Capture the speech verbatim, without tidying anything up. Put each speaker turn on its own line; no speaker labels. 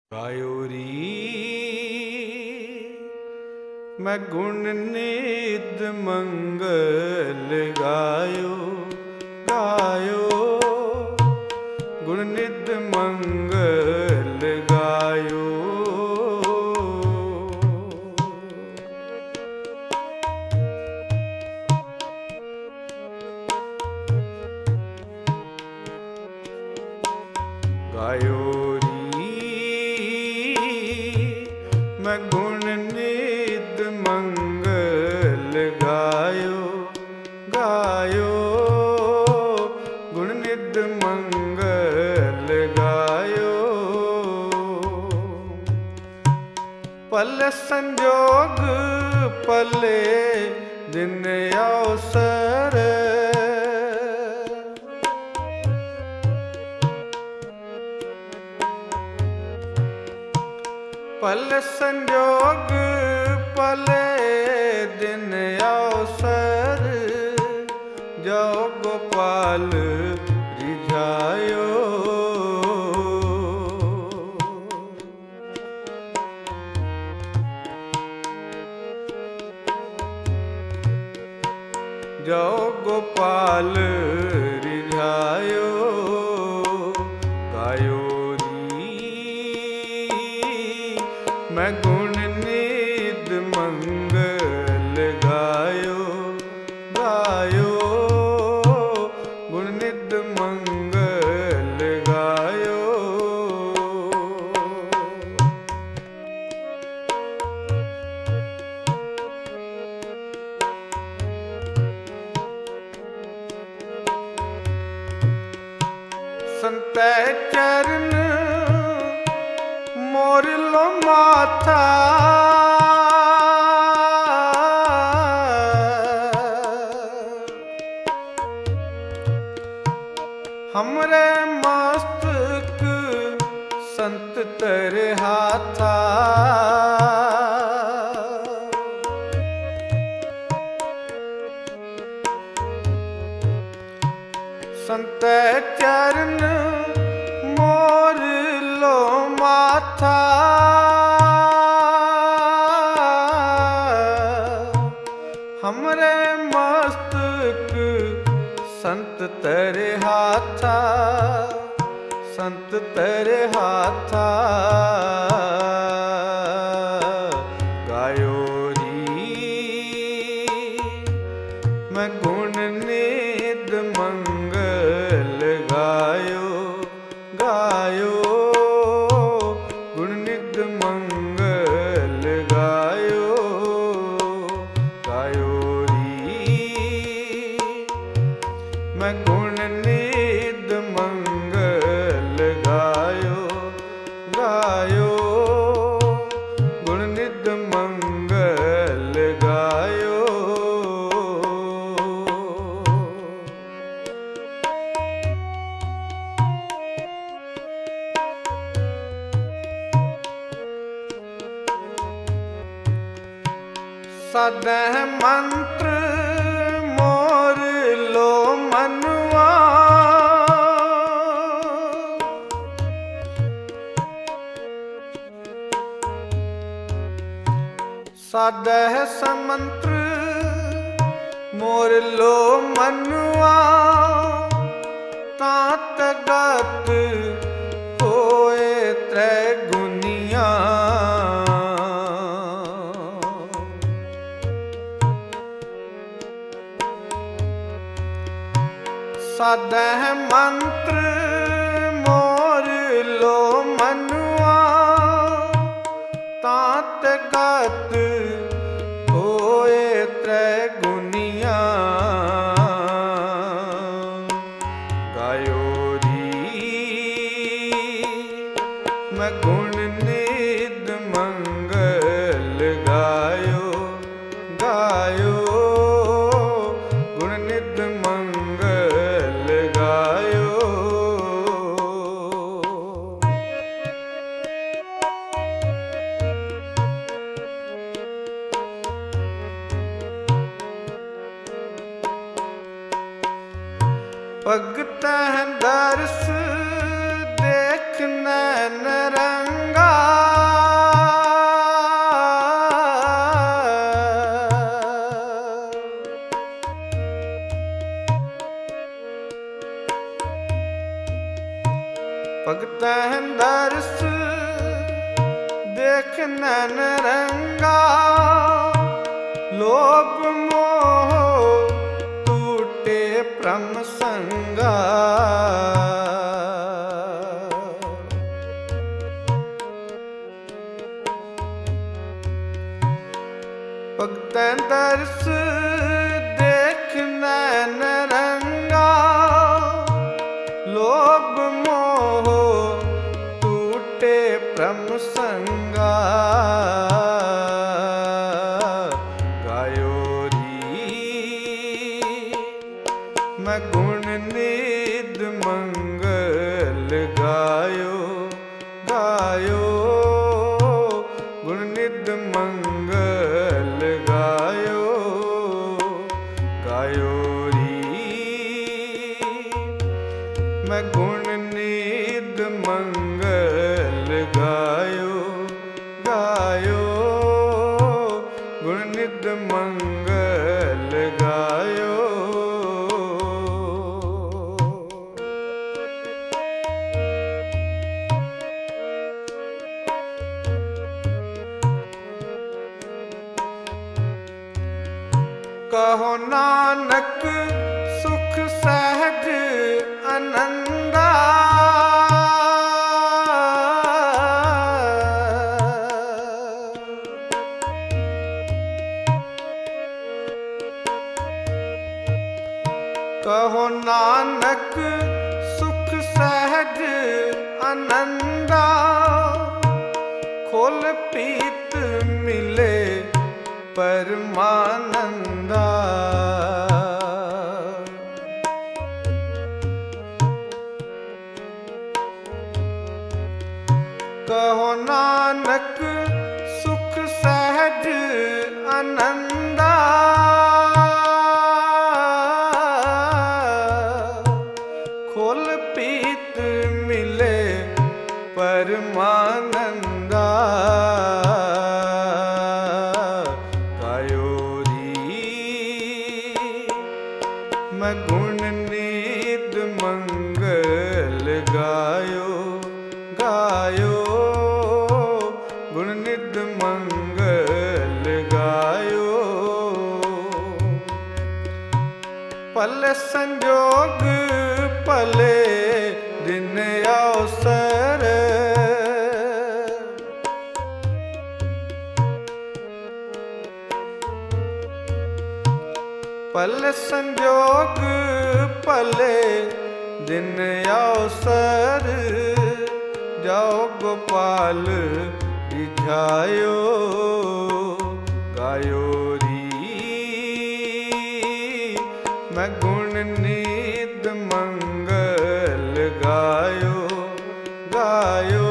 ਗਾਇਓ ਰੀ ਮੈਂ ਗੁਣ ਨਿਤ ਮੰਗਲ ਗਾਇਓ ਗਾਇਓ ਗੁਣ ਨਿਤ ਮੰਗਲ ਗਾਇਓ ਗਾਇਓ मैं गुण नित मंगल गायो गायो गुण नित मंगल गायो पल संजोग पले दिन अवसर पल संजोग पले दिन अवसर जो गोपाल रिझायो जो गोपाल रिझायो गायो मैं गुण नित मंगल गायो गायो गुण नित मंगल गायो संतै चरण मोर लो माथा हमरे मस्तक संत तेरे हाथा संत चरण मोर लो माथा हमरे मस्तक संत तेरे हाथा संत तेरे हाथा गायो री मैं गुण नित मंगल गायो गायो गुण नित मंगल गायो गायो री मैं गुण नित मंगल गायो गायो गुण नित मंगल गायो सदैह मंत्र मोर लो मनुआ सदैह समंत्र मोर लो मनुआ तात गत होए त्रैगुनिया सदैह मंत्र मोर लो मनुआ तात गत होए त्रैगुनिया गायो री मैं गुण नित मंगल गायो गायो गुण नित मंगल गायो भगत दर्श देख नैन रंगा तह दर्श देख नैन रंगा, लोभ मोह टूटे प्रम संगा। भगत दर्श देख नैन रंगा, लोभ मोह टूटे प्रम संगा। गायो री मैं गुण निध मंगल गायो, गायो गुण निध मंगल गायो, गायो री मैं गुण निध मंगल गायो, गायो गुण निध मंगल गायो। कहो नानक सुख सहज आनंदा, कहो नानक सुख सहज आनंदा। खोल पीत मिले परमानंदा, कहो नानक सुख सहज आनंदा। खोल पीत मिले परमानंदा। मैं गुण निध मंगल गायो, गायो गुण निध मंगल गायो। पल संजोग पले दिन अवसर, पल संजोग पले दिन अवसर। जाओ गोपाल रिझायो, गायो री मैं गुण निध मंगल गायो, गायो